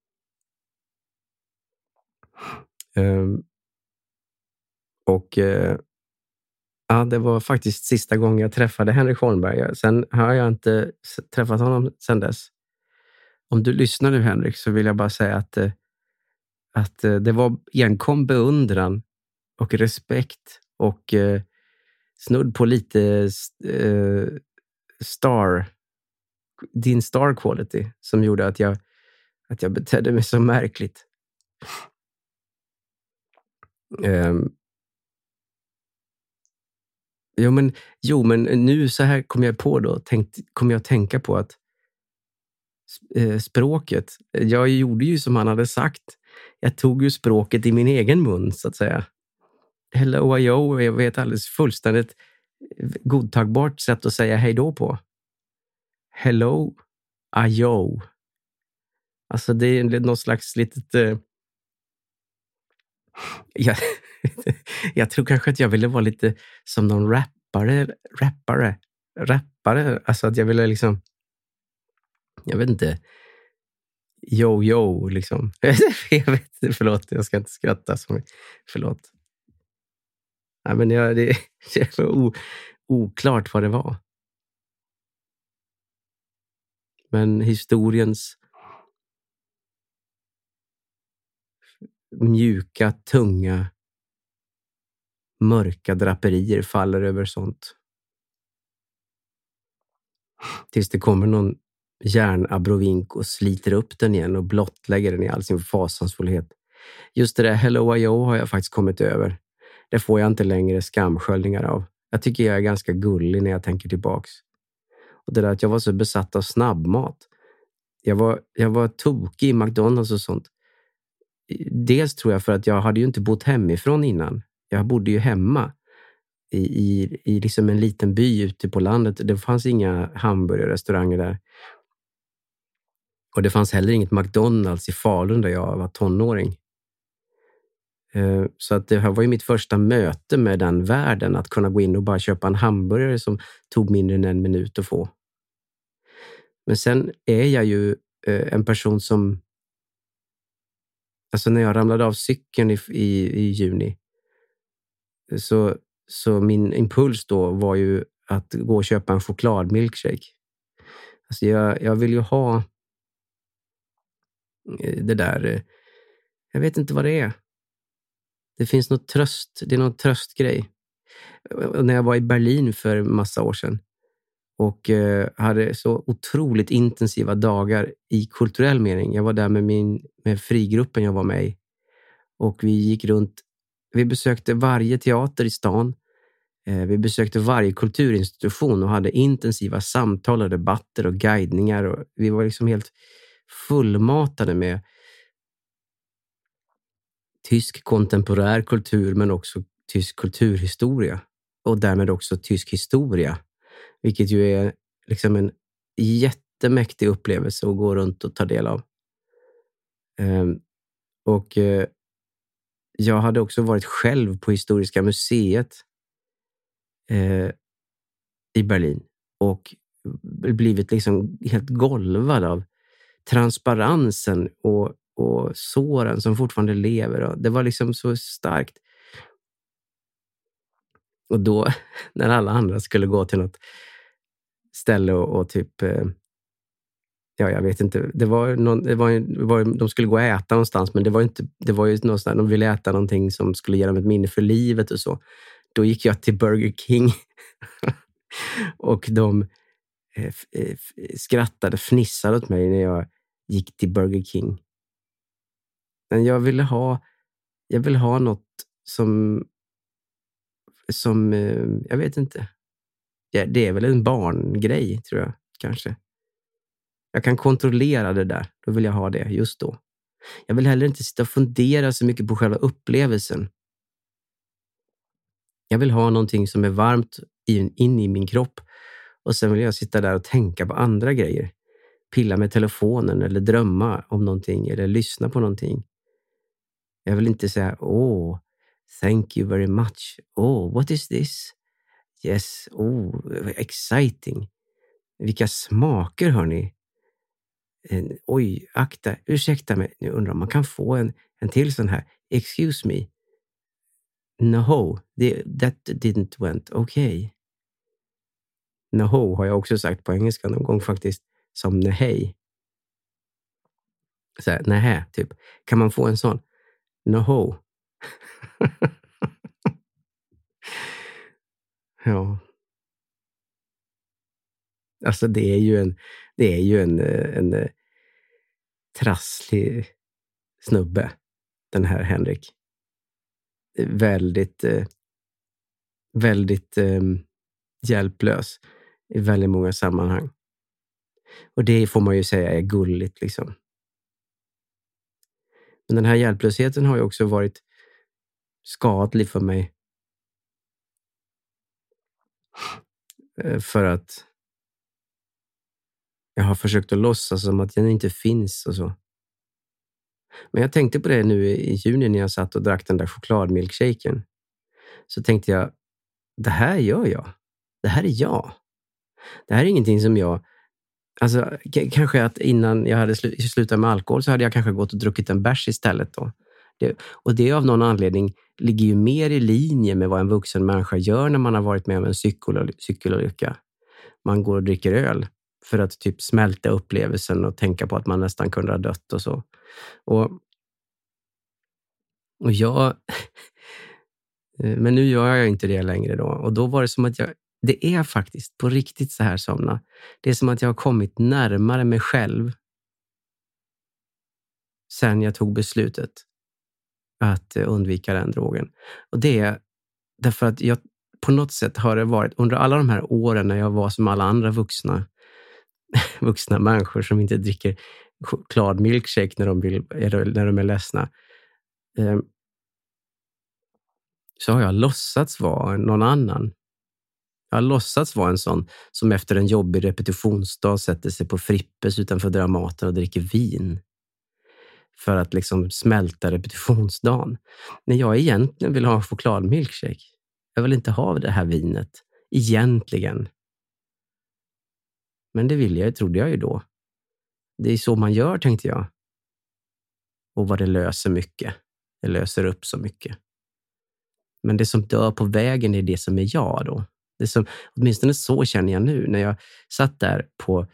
Um, och uh, ja, det var faktiskt sista gången jag träffade Henrik Holmberg. Sen har jag inte träffat honom sedan dess. Om du lyssnar nu, Henrik, så vill jag bara säga att, uh, att uh, det var enkom beundran och respekt och uh, snudd på lite uh, star, din star quality som gjorde att jag, att jag betedde mig så märkligt. Um, jo, men, jo, men nu så här kom jag på då, tänkt, kom jag att tänka på att eh, språket, jag gjorde ju som han hade sagt. Jag tog ju språket i min egen mun, så att säga. Hello, ayo, jag vet alldeles fullständigt godtagbart sätt att säga hej då på. Hello, ayo. Alltså det är någon slags litet... Eh, jag, jag tror kanske att jag ville vara lite som någon rappare, rappare, rappare. Alltså att jag ville liksom... Jag vet inte... Yo, yo, liksom. Jag vet inte, förlåt, jag ska inte skratta så mycket. Förlåt. Nej, men jag, det, det var o, oklart vad det var. Men historiens mjuka, tunga, mörka draperier faller över sånt. Tills det kommer någon järnabrovink och sliter upp den igen och blottlägger den i all sin fasansfullhet. Just det där hello ayo har jag faktiskt kommit över. Det får jag inte längre skamsköljningar av. Jag tycker jag är ganska gullig när jag tänker tillbaks. Och det där att jag var så besatt av snabbmat. Jag var, jag var tokig i McDonalds och sånt. Dels tror jag för att jag hade ju inte bott hemifrån innan. Jag bodde ju hemma i, i, i liksom en liten by ute på landet. Det fanns inga hamburgerrestauranger där. Och det fanns heller inget McDonalds i Falun där jag var tonåring. Så att det här var ju mitt första möte med den världen. Att kunna gå in och bara köpa en hamburgare som tog mindre än en minut att få. Men sen är jag ju en person som... Alltså när jag ramlade av cykeln i, i, i juni. Så, så min impuls då var ju att gå och köpa en chokladmilkshake. Alltså jag, jag vill ju ha... Det där... Jag vet inte vad det är. Det finns något tröst, det är någon tröstgrej. När jag var i Berlin för massa år sedan och eh, hade så otroligt intensiva dagar i kulturell mening. Jag var där med min med frigruppen jag var med i och vi gick runt. Vi besökte varje teater i stan. Eh, vi besökte varje kulturinstitution och hade intensiva samtal och debatter och guidningar och vi var liksom helt fullmatade med tysk kontemporär kultur men också tysk kulturhistoria och därmed också tysk historia, vilket ju är liksom en jättemäktig upplevelse att gå runt och ta del av. Um, och uh, jag hade också varit själv på Historiska museet uh, i Berlin och blivit liksom helt golvad av transparensen och och såren som fortfarande lever. Och det var liksom så starkt. Och då, när alla andra skulle gå till något ställe och, och typ... Ja, jag vet inte. Det var någon, det var, det var, de skulle gå och äta någonstans, men det var inte... Det var ju någonstans, de ville äta någonting som skulle ge dem ett minne för livet och så. Då gick jag till Burger King. Och de... eh, eh, skrattade, fnissade åt mig när jag gick till Burger King. Men jag ville ha, jag ville ha något som, som eh, jag vet inte. Ja, det är väl en barngrej, tror jag, kanske. Jag kan kontrollera det där. Då vill jag ha det just då. Jag vill heller inte sitta och fundera så mycket på själva upplevelsen. Jag vill ha någonting som är varmt in, in i min kropp. Och sen vill jag sitta där och tänka på andra grejer. Pilla med telefonen eller drömma om någonting eller lyssna på någonting. Jag vill inte säga, oh, thank you very much. Oh, what is this? Yes, oh, exciting. Vilka smaker, hörni. En, oj, akta, ursäkta mig. Nu undrar om man kan få en, en till sån här. Excuse me. No, the, that didn't went okay. No har jag också sagt på engelska någon gång faktiskt. Som nej. Så här, nej, typ. Kan man få en sån? No. Ja. Alltså det är ju en, det är ju en, en, en trasslig snubbe, den här Henrik. Väldigt, väldigt um, hjälplös i väldigt många sammanhang. Och det får man ju säga är gulligt liksom. Men den här hjälplösheten har ju också varit skadlig för mig. För att jag har försökt att låtsas som att den inte finns och så. Men jag tänkte på det nu i juni när jag satt och drack den där chokladmilkshaken. Så tänkte jag, det här gör jag. Det här är jag. Det här är ingenting som jag... Alltså k- kanske att innan jag hade slu- slutat med alkohol så hade jag kanske gått och druckit en bärs istället då. Det, och det av någon anledning ligger ju mer i linje med vad en vuxen människa gör när man har varit med om en cykel- cykelolycka. Man går och dricker öl för att typ smälta upplevelsen och tänka på att man nästan kunde ha dött och så. Och, och jag... Men nu gör jag inte det längre då. Och då var det som att jag... Det är faktiskt på riktigt så här, Somna. Det är som att jag har kommit närmare mig själv sen jag tog beslutet att undvika den drogen. Och det är därför att jag på något sätt har det varit under alla de här åren när jag var som alla andra vuxna vuxna människor som inte dricker choklad milkshake när de vill, när de är ledsna. Så har jag låtsats vara någon annan. Jag har låtsats vara en sån som efter en jobbig repetitionsdag sätter sig på Frippes utanför Dramaten och dricker vin. För att liksom smälta repetitionsdagen. När jag egentligen vill ha chokladmilkshake. Jag vill inte ha det här vinet. Egentligen. Men det vill jag, trodde jag ju då. Det är så man gör, tänkte jag. Och vad det löser mycket. Det löser upp så mycket. Men det som dör på vägen är det som är jag då. Det som, åtminstone så känner jag nu när jag satt där på,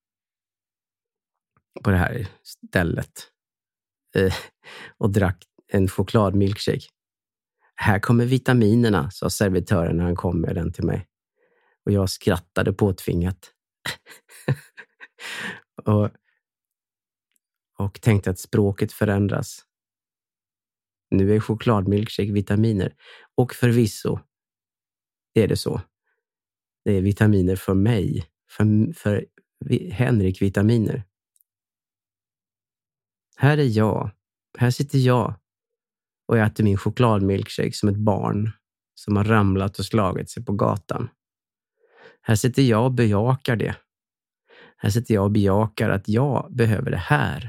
på det här stället eh, och drack en chokladmilkshake. Här kommer vitaminerna, sa servitören när han kom med den till mig. Och jag skrattade påtvingat. och, och tänkte att språket förändras. Nu är chokladmilkshake vitaminer. Och förvisso är det så. Det är vitaminer för mig. För, för Henrik vitaminer. Här är jag. Här sitter jag. Och äter min chokladmilkshake som ett barn. Som har ramlat och slagit sig på gatan. Här sitter jag och bejakar det. Här sitter jag och bejakar att jag behöver det här.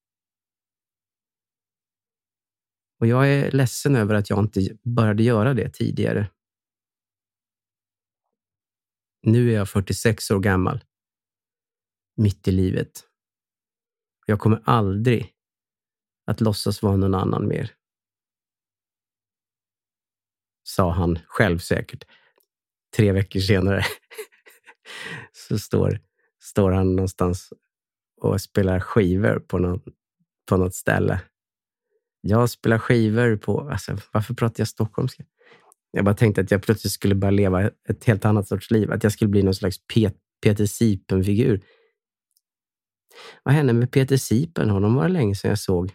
Och jag är ledsen över att jag inte började göra det tidigare. Nu är jag fyrtiosex år gammal. Mitt i livet. Jag kommer aldrig att låtsas vara någon annan mer. Sa han självsäkert. Tre veckor senare så står, står han någonstans och spelar skivor på något, på något ställe. Jag spelar skivor på... Alltså, varför pratar jag stockholmska? Jag bara tänkte att jag plötsligt skulle börja leva ett helt annat sorts liv. Att jag skulle bli någon slags P- Peter Sipen-figur. Vad hände med Peter Sipen? Honom var det länge sedan jag såg.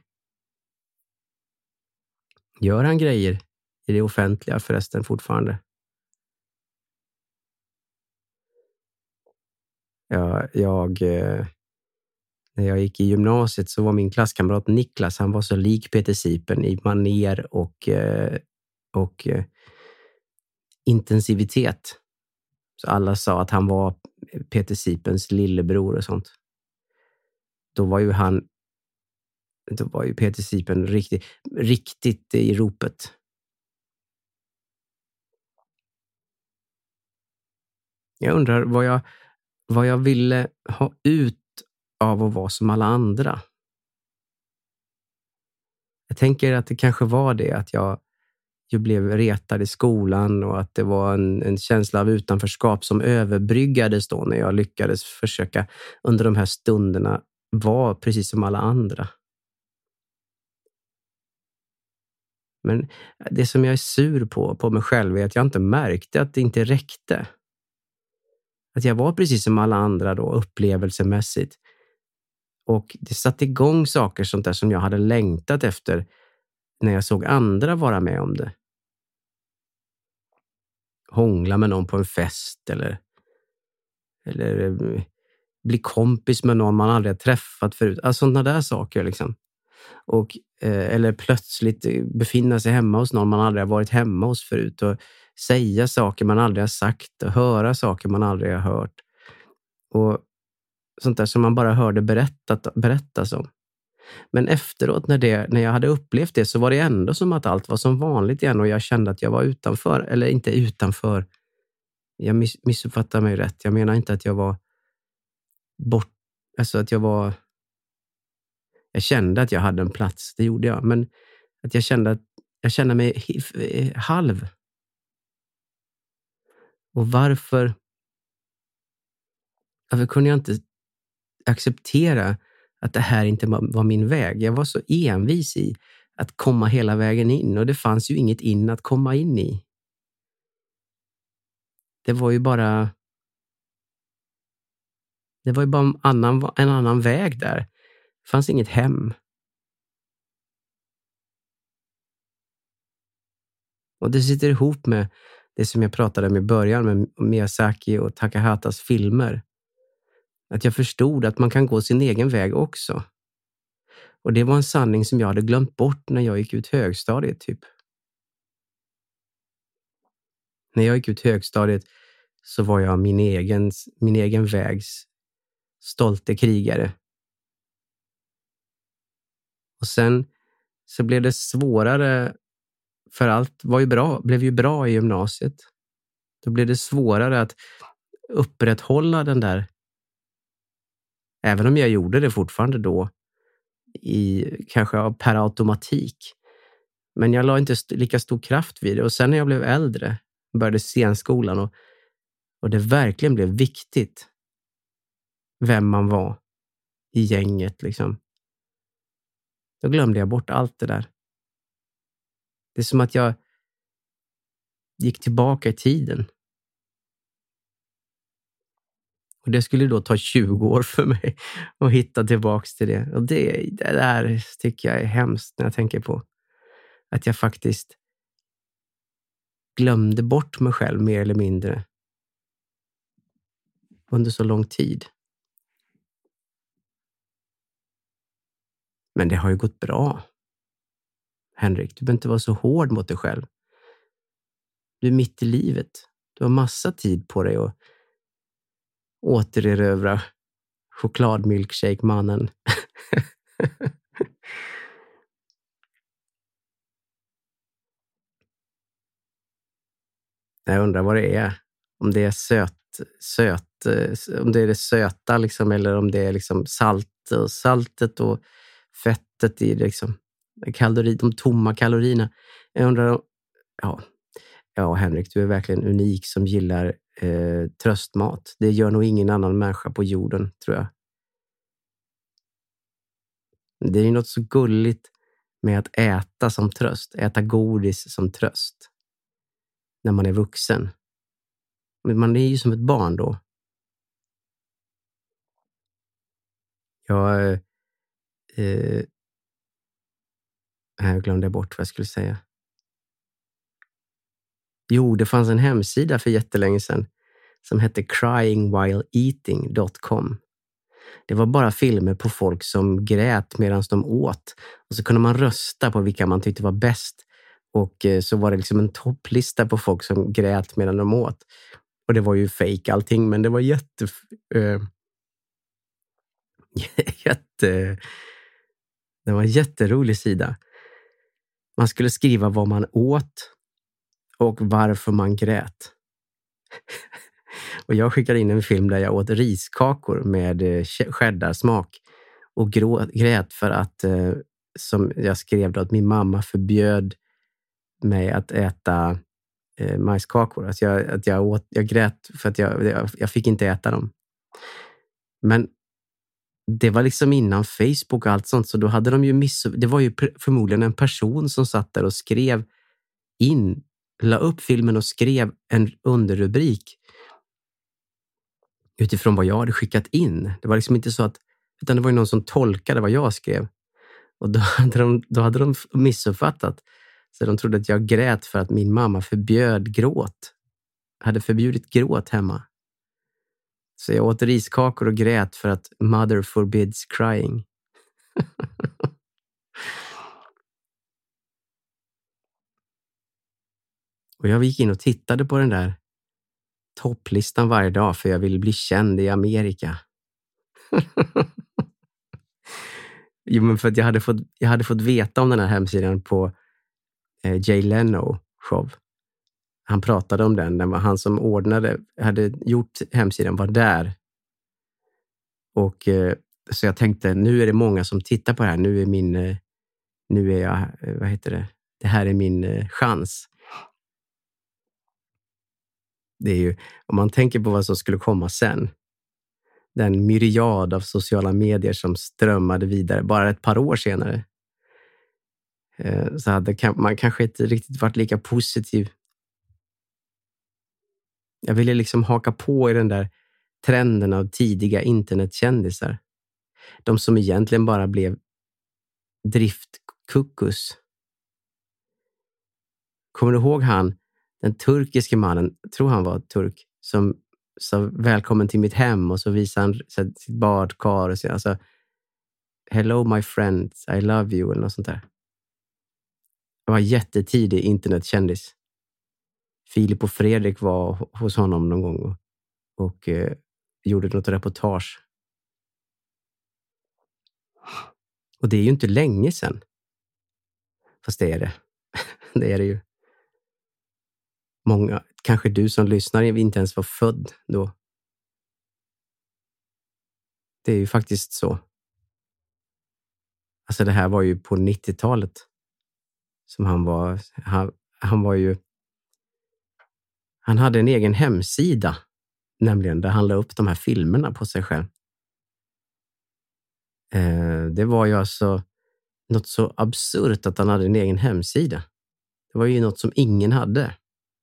Gör han grejer i det offentliga förresten fortfarande? Ja, jag... Eh, när jag gick i gymnasiet så var min klasskamrat Niklas, han var så lik Peter Sipen i maner och, eh, och eh, intensivitet. Så alla sa att han var Peter Sipens lillebror och sånt. Då var ju han... Då var ju Peter Sipen riktigt, riktigt i ropet. Jag undrar vad jag, vad jag ville ha ut av att vara som alla andra. Jag tänker att det kanske var det att jag, jag blev retad i skolan och att det var en, en känsla av utanförskap som överbryggades då när jag lyckades försöka under de här stunderna vara precis som alla andra. Men det som jag är sur på, på mig själv är att jag inte märkte att det inte räckte. Att jag var precis som alla andra då, upplevelsemässigt. Och det satte igång saker sånt där som jag hade längtat efter när jag såg andra vara med om det. Hångla med någon på en fest eller, eller bli kompis med någon man aldrig har träffat förut. Alltså sådana där saker liksom. Och, eh, eller plötsligt befinna sig hemma hos någon man aldrig har varit hemma hos förut och säga saker man aldrig har sagt och höra saker man aldrig har hört. Och sånt där som man bara hörde berättat, berättas om. Men efteråt när, det, när jag hade upplevt det så var det ändå som att allt var som vanligt igen och jag kände att jag var utanför, eller inte utanför. Jag miss, missuppfattar mig rätt. Jag menar inte att jag var bort, alltså att jag var... Jag kände att jag hade en plats, det gjorde jag. Men att jag kände att jag kände mig halv. Och varför... Varför kunde jag inte acceptera att det här inte var min väg? Jag var så envis i att komma hela vägen in. Och det fanns ju inget in att komma in i. Det var ju bara... Det var ju bara en annan, en annan väg där. Det fanns inget hem. Och det sitter ihop med det som jag pratade om i början med Miyazaki och Takahatas filmer. Att jag förstod att man kan gå sin egen väg också. Och det var en sanning som jag hade glömt bort när jag gick ut högstadiet typ. När jag gick ut högstadiet så var jag min egen, min egen vägs stolte krigare. Och sen så blev det svårare, för allt var ju bra, blev ju bra i gymnasiet. Då blev det svårare att upprätthålla den där, även om jag gjorde det fortfarande då, i kanske per automatik. Men jag la inte st- lika stor kraft vid det. Och sen när jag blev äldre, började scenskolan och, och det verkligen blev viktigt vem man var i gänget liksom. Då glömde jag bort allt det där. Det är som att jag gick tillbaka i tiden. Och det skulle då ta tjugo år för mig att hitta tillbaka till det. Och det, det där tycker jag är hemskt när jag tänker på. Att jag faktiskt glömde bort mig själv mer eller mindre. Under så lång tid. Men det har ju gått bra. Henrik, du behöver inte vara så hård mot dig själv. Du är mitt i livet. Du har massa tid på dig att återerövra chokladmilkshake-mannen. Jag undrar vad det är. Om det är söt, söt om det är det söta liksom, eller om det är liksom salt och saltet och fettet i det liksom. Kalori, de tomma kalorierna. Jag undrar, ja, ja Henrik, du är verkligen unik som gillar eh, tröstmat. Det gör nog ingen annan människa på jorden, tror jag. Det är ju något så gulligt med att äta som tröst. Äta godis som tröst. När man är vuxen. Men man är ju som ett barn då. Jag, eh, jag glömde bort vad jag skulle säga. Jo, det fanns en hemsida för jättelänge sedan som hette crying while eating dot com. Det var bara filmer på folk som grät medan de åt. Och så kunde man rösta på vilka man tyckte var bäst. Och eh, så var det liksom en topplista på folk som grät medan de åt. Och det var ju fake allting, men det var jätte... Äh, jätte... Det var en jätterolig sida. Man skulle skriva vad man åt och varför man grät. Och jag skickade in en film där jag åt riskakor med cheddarsmak och grå, grät för att, eh, som jag skrev då, att min mamma förbjöd mig att äta eh, majskakor. Att jag, att jag, åt, jag grät för att jag, jag, jag fick inte äta dem. Men det var liksom innan Facebook och allt sånt, så då hade de ju miss... Det var ju förmodligen en person som satt där och skrev in, la upp filmen och skrev en underrubrik utifrån vad jag hade skickat in. Det var liksom inte så att, utan det var ju någon som tolkade vad jag skrev. Och då hade de, då hade de missuppfattat. Så de trodde att jag grät för att min mamma förbjöd gråt. Hade förbjudit gråt hemma. Så jag åt riskakor och grät för att mother forbids crying. Och jag gick in och tittade på den där topplistan varje dag för jag ville bli känd i Amerika. Jo, men för att jag hade fått, jag hade fått veta om den här hemsidan på eh, Jay Leno show. Han pratade om den. Den var han som ordnade, hade gjort hemsidan, var där. Och eh, så jag tänkte, nu är det många som tittar på det här. Nu är min, eh, nu är jag, eh, vad heter det? Det här är min eh, chans. Det är ju, om man tänker på vad som skulle komma sen. Den myriad av sociala medier som strömmade vidare bara ett par år senare. Eh, så hade man kanske inte riktigt varit lika positiv. Jag ville liksom haka på i den där trenden av tidiga internetkändisar. De som egentligen bara blev driftkuckus. Kommer du ihåg han, den turkiske mannen, tror han var turk, som sa välkommen till mitt hem och så visade han så, sitt badkar och så, alltså hello my friends, I love you eller något sånt där. Det var jättetidig internetkändis. Filip och Fredrik var hos honom någon gång och, och eh, gjorde något reportage. Och det är ju inte länge sedan. Fast det är det. Det är det ju. Många, kanske du som lyssnar inte ens var född då. Det är ju faktiskt så. Alltså det här var ju på nittiotalet som han var, han, han var ju, han hade en egen hemsida, nämligen där han la upp de här filmerna på sig själv. Eh, det var ju alltså något så absurt att han hade en egen hemsida. Det var ju något som ingen hade.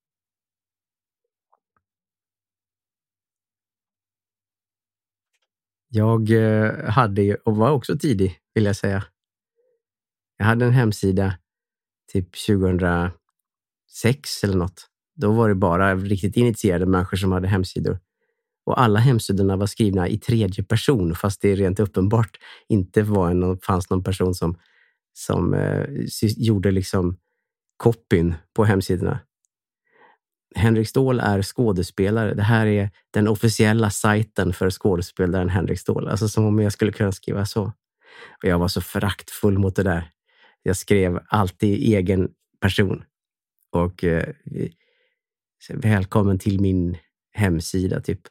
Jag eh, hade, och var också tidig vill jag säga. Jag hade en hemsida typ tjugohundrasex eller något. Då var det bara riktigt initierade människor som hade hemsidor. Och alla hemsidorna var skrivna i tredje person, fast det rent uppenbart inte var en, fanns någon person som, som eh, gjorde liksom copyn på hemsidorna. Henrik Ståhl är skådespelare. Det här är den officiella sajten för skådespelaren Henrik Ståhl. Alltså som om jag skulle kunna skriva så. Och jag var så föraktfull mot det där. Jag skrev alltid egen person. Och eh, välkommen till min hemsida typ.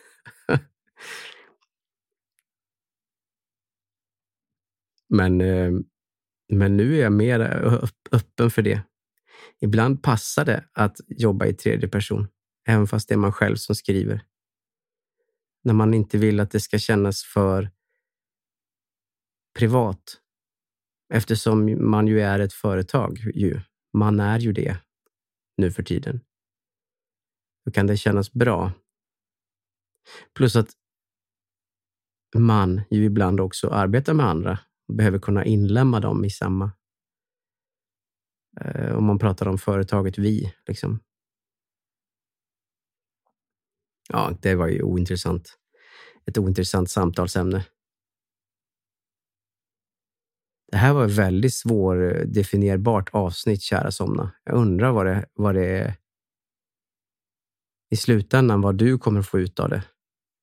men, eh, men nu är jag mer öppen för det. Ibland passar det att jobba i tredje person, även fast det är man själv som skriver. När man inte vill att det ska kännas för privat. Eftersom man ju är ett företag. Ju. Man är ju det nu för tiden. Då kan det kännas bra. Plus att man ju ibland också arbetar med andra och behöver kunna inlämna dem i samma. Eh, om man pratar om företaget vi, liksom. Ja, det var ju ointressant. Ett ointressant samtalsämne. Det här var ett väldigt svårdefinierbart avsnitt, kära somna. Jag undrar vad det, vad det är i slutändan, vad du kommer få ut av det.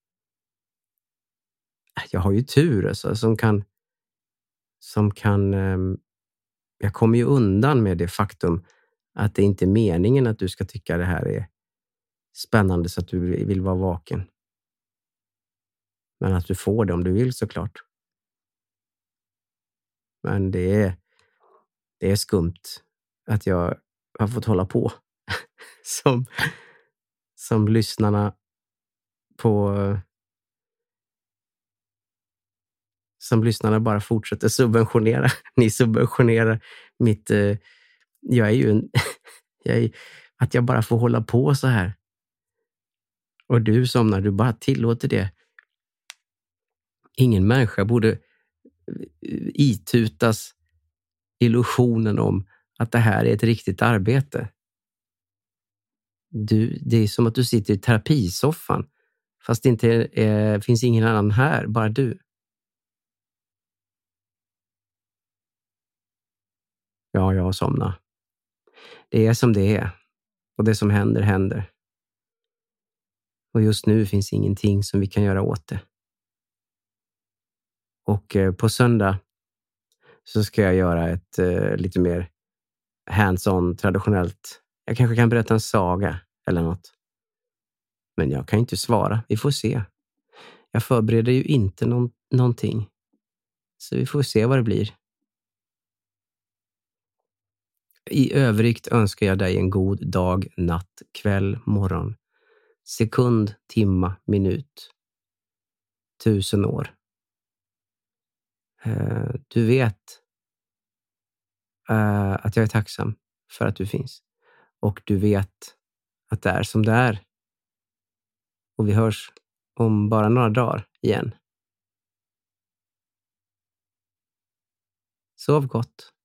Jag har ju tur alltså, som kan som kan um, jag kommer ju undan med det faktum att det inte är meningen att du ska tycka det här är spännande så att du vill vara vaken. Men att du får det om du vill, såklart. Men det är det är skumt att jag har fått hålla på som som lyssnarna på som lyssnarna bara fortsätter subventionera. Ni subventionerar mitt eh, jag är ju en jag är, att jag bara får hålla på så här. Och du somnar, du bara tillåter det. Ingen människa borde itutas illusionen om att det här är ett riktigt arbete. Du, det är som att du sitter i terapisoffan fast det inte är, är, finns ingen annan här, bara du. Ja, jag somnar. Det är som det är. Och det som händer, händer. Och just nu finns ingenting som vi kan göra åt det. Och eh, på söndag så ska jag göra ett eh, lite mer hands-on, traditionellt. Jag kanske kan berätta en saga eller något. Men jag kan inte svara. Vi får se. Jag förbereder ju inte någon, någonting. Så vi får se vad det blir. I övrigt önskar jag dig en god dag, natt, kväll, morgon. Sekund, timma, minut. Tusen år. Uh, du vet uh, att jag är tacksam för att du finns. Och du vet att det är som det är. Och vi hörs om bara några dagar igen. Sov gott.